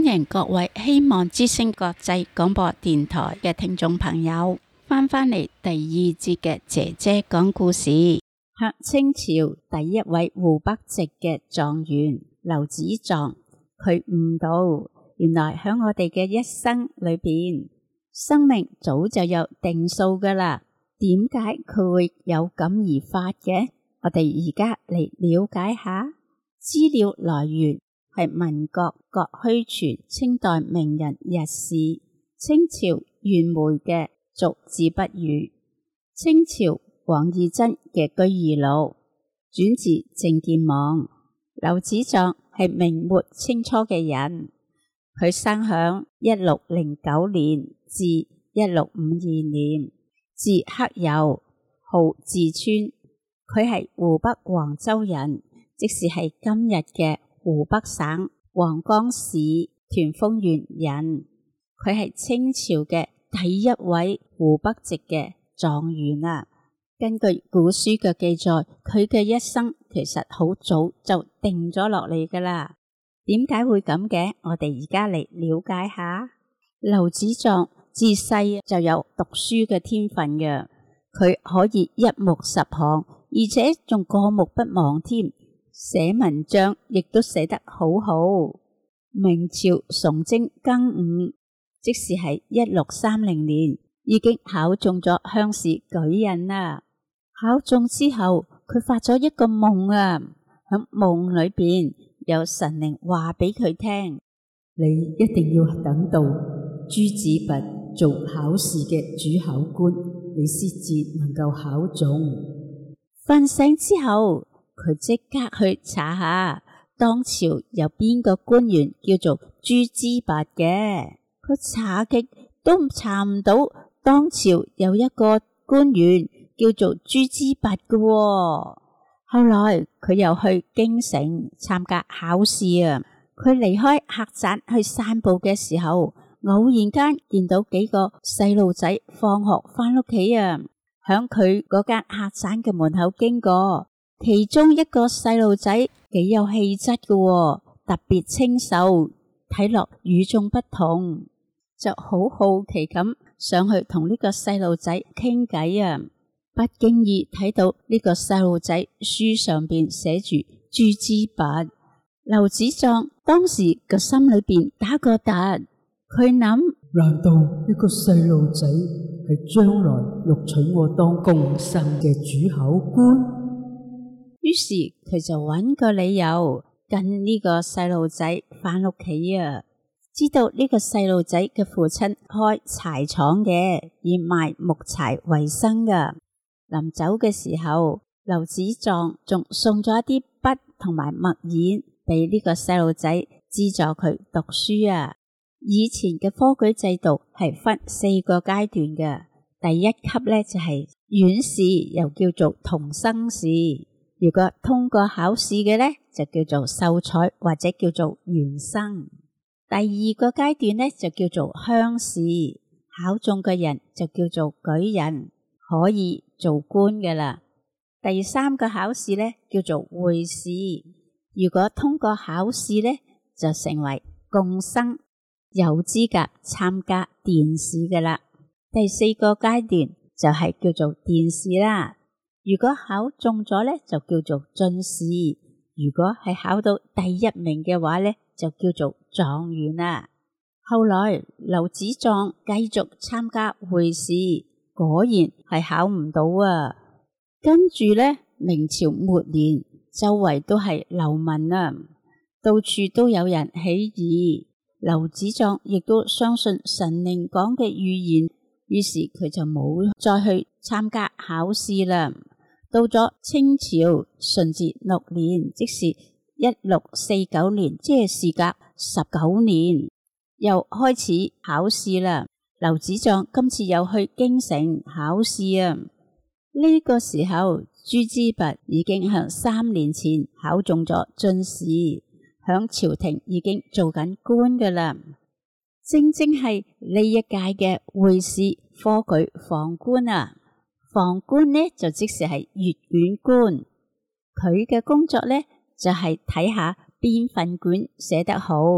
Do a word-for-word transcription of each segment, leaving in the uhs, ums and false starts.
迎各位希望之聲國際廣播電台嘅聽眾朋友翻返嚟第二節嘅姐姐講故事。喺清朝第一位湖北籍嘅狀元劉子壯，佢悟到原來喺我哋嘅一生裏邊，生命早就有定數噶啦。點解佢會有感而發嘅？我哋而家嚟了解下。資料來源係民國郭虛傳清代名人軼事，清朝袁枚嘅續字不語，清朝黃義珍嘅居異錄，轉自鄭健網。劉子壯係明末清初嘅人，佢生響一六零九年至一六五二年，字克佑，號志川。佢係湖北黃州人，即是係今日嘅湖北省黃岡市團風縣人。佢係清朝嘅第一位湖北籍嘅狀元啊。根據古書嘅記載，佢嘅一生其實好早就定咗落嚟噶啦。點解會咁嘅？我哋而家嚟了解下。劉子壯自細就有讀書嘅天分嘅，佢可以一目十行，而且仲過目不忘添。寫文章亦都寫得好好。明朝崇禎庚午，即是係一六三零年，已經考中咗鄉試舉人啦。考中之後，佢發咗一個夢啊，喺夢裏邊有神靈話俾佢聽： 你一定要等到朱子拔做考試嘅主考官，你先至能夠考中。 瞓醒之後，佢即刻去查下當朝有邊個官員叫做朱子拔嘅。佢查極都查唔到當朝有一個官員叫做朱子拔嘅喎。後來佢又去京城參加考試啊。佢離開客棧去散步嘅時候，偶然間見到幾個細路仔放學翻屋企啊，響佢嗰間客棧嘅門口經過。其中一個細路仔幾有氣質嘅喎，特別清秀，睇落與眾不同，就好好奇咁上去同呢個細路仔傾偈啊。不經意睇到呢個細路仔書上邊寫住朱子拔，劉子壯當時個心裏邊打個突，佢諗： 難道呢個細路仔係將來錄取我當貢生嘅主考官？ 於是佢就揾個理由跟呢個細路仔返屋企啊。知道呢個細路仔嘅父親開柴廠嘅，以賣木柴為生噶。臨走嘅時候，劉子壯仲送咗一啲筆同埋墨硯俾呢個細路仔，資助佢讀書啊。以前嘅科舉制度係分四個階段嘅，第一級咧就係院試，又叫做童生試。如果通過考試嘅咧，就叫做秀才或者叫做元生。第二個階段咧就叫做鄉試，考中嘅人就叫做舉人，可以做官嘅啦。第三個考試咧叫做會試，如果通過考試咧，就成為貢生，有資格參加殿試嘅啦。第四個階段就係叫做殿試啦。如果考中咗咧，就叫做進士；如果係考到第一名嘅話咧，就叫做狀元啦。後來劉子壯繼續參加會試，果然係考唔到啊。跟住咧，明朝末年，周圍都係流民啊，到處都有人起義。劉子壯亦都相信神靈講嘅預言，於是佢就冇再去參加考試啦。到咗清朝順治六年，即是一六四九年，即係事隔十九年，又開始考試啦。劉子壯今次又去京城考試啊。呢、這個時候，朱子拔已經喺三年前考中咗進士，響朝廷已經做緊官噶啦。正正係呢一屆嘅會試科舉房官啊。房官呢就即是係閱卷官，佢嘅工作呢就係睇下邊份卷寫得好，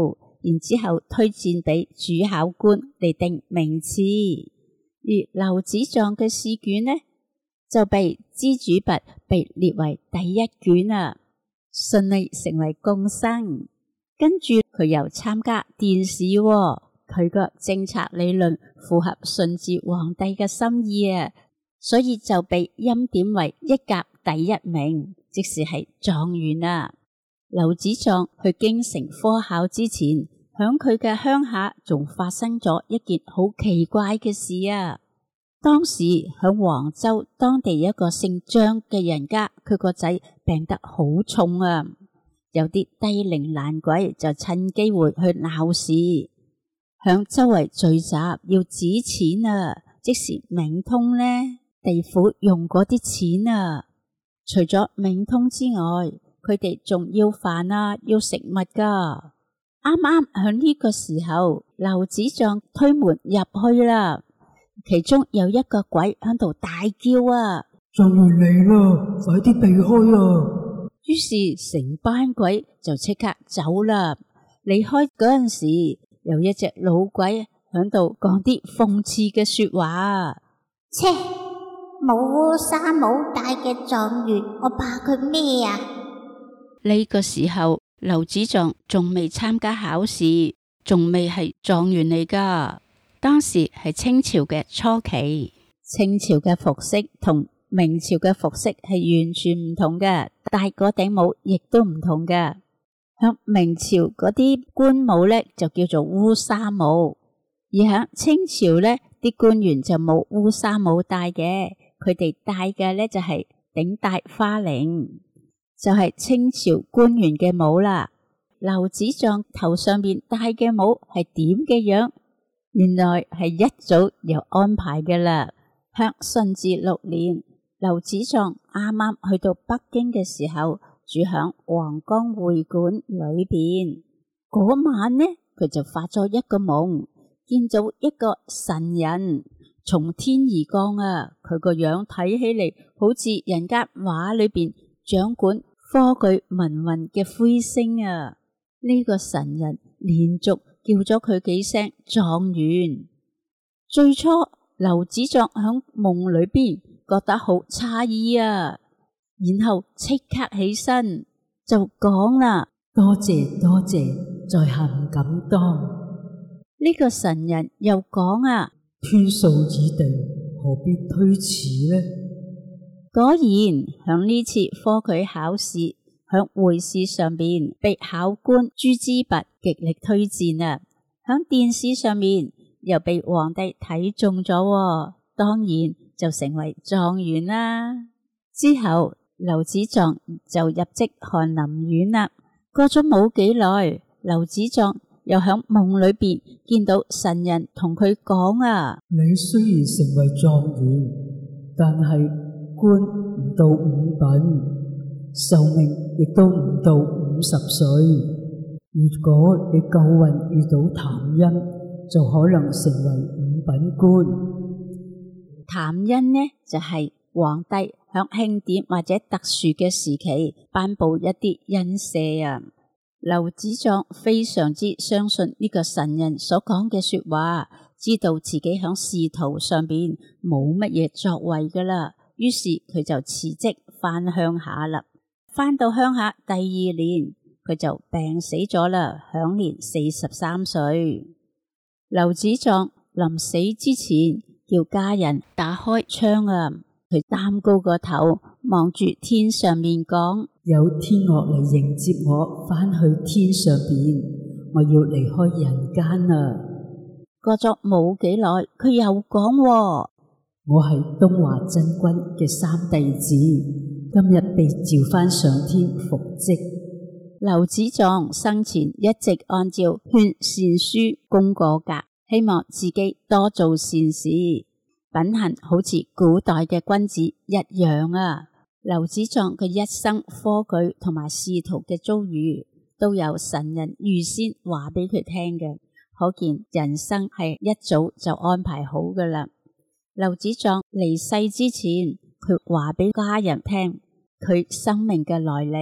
然之後推薦俾主考官嚟定名次。而劉子壯嘅試卷呢，就被蜘蛛拔被列為第一卷啊，順利成為貢生。跟住佢又參加殿試喎，佢個政策理論符合順治皇帝嘅心意啊，所以就被欽點為一甲第一名，即是係狀元啊。劉子壯去京城科考之前，響佢嘅鄉下仲發生咗一件好奇怪嘅事啊。當時響黃州當地一個姓張嘅人家，佢個仔病得好重啊，有啲低齡懶鬼就趁機會去鬧事，響周圍聚集要指錢啊，即是冥通呢，地府用嗰啲錢啊。除咗冥通之外，佢哋仲要飯啊，要食物噶。啱啱響呢個時候，劉子壯推門入去啦，其中有一個鬼響度大叫啊， 狀元嚟啦，快啲避開啊！ 於是成班鬼就即刻走啦。離開嗰陣時，有一隻老鬼響度講啲諷刺嘅說話。 切，冇烏紗冇帶嘅狀元，我怕佢咩啊？ 呢個時候，劉子壯仲未參加考試，仲未係狀元嚟噶。當時係清朝嘅初期，清朝嘅服飾同明朝嘅服飾係完全唔同嘅，戴嗰頂帽亦都唔同嘅。響明朝嗰啲官帽呢，就叫做烏紗帽，而響清朝呢啲官員就冇烏紗帽戴嘅，佢哋戴嘅呢就係頂戴花翎，就係清朝官員嘅帽啦。劉子壯頭上邊戴嘅帽係點嘅樣？原來係一早有安排嘅啦。響順治六年，劉子壯啱啱去到北京嘅時候，住響皇崗會館裏邊。嗰晚呢，佢就發咗一個夢，見到一個神人從天而降啊！佢個樣睇起嚟好似人家畫裏邊掌管科舉文運嘅魁星啊！呢、這個神人連續叫咗佢幾聲狀元。最初劉子壯響夢裏邊覺得好詫異啊，然後即刻起身就講啦： 多謝多謝，在下唔敢當。 呢個神人又講啊： 天數已定，何必推辭呢？ 果然響呢次科舉考試，響會試上邊被考官朱之弼極力推薦啊，響殿試上面又被皇帝睇中咗，當然就成為狀元啦。之後劉子壯就入職翰林院啦。過咗冇幾耐，劉子壯又響夢裏邊見到神人同佢講啊： 你雖然成為狀元，但係官唔到五品。壽命亦都唔到五十歲，如果你夠運遇到譚恩，就可能成為五品官。 譚恩呢就係、是、皇帝響慶典或者特殊嘅時期頒布一啲恩赦啊。劉子壯非常之相信呢個神人所講嘅說話，知道自己響仕途上邊冇乜嘢作為噶啦，於是佢就辭職返鄉下啦。返到鄉下第二年，佢就病死咗啦，享年四十三歲。劉子壯臨死之前，叫家人打開窗啊，佢擔高個頭，望住天上面講： 有天樂嚟迎接我返去天上邊，我要離開人間啦。 過咗冇幾耐，佢又講： 我係東華真君嘅三弟子，今日被召返上天復職。 劉子壯生前一直按照勸善書功過格，希望自己多做善事，品行好似古代嘅君子一樣啊。劉子壯嘅一生科舉同埋仕途嘅遭遇，都有神人預先話俾佢聽嘅，可見人生係一早就安排好噶啦。劉子壯離世之前，佢話俾家人聽佢生命嘅來歷，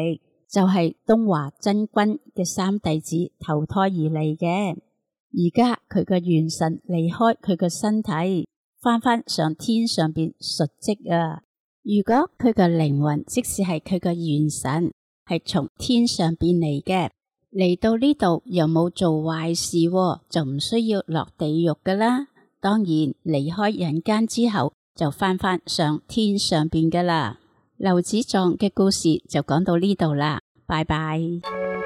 就係東華真君嘅三弟子投胎而嚟嘅。而家佢嘅元神離開佢嘅身體，翻返上天上邊述職啊！如果佢嘅靈魂，即使係佢嘅元神，係從天上邊嚟嘅，嚟到呢度又冇做壞事，就唔需要落地獄噶啦。當然離開人間之後，就翻返上天上邊噶啦。劉子壯嘅故事就講到呢度啦，拜拜。